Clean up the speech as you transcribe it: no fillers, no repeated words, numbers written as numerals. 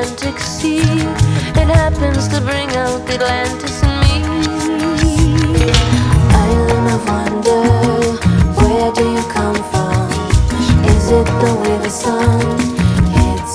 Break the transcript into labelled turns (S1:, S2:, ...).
S1: Atlantic Sea. It happens to bring out the Atlantis in me. Island of wonder, where do you come from? Is it the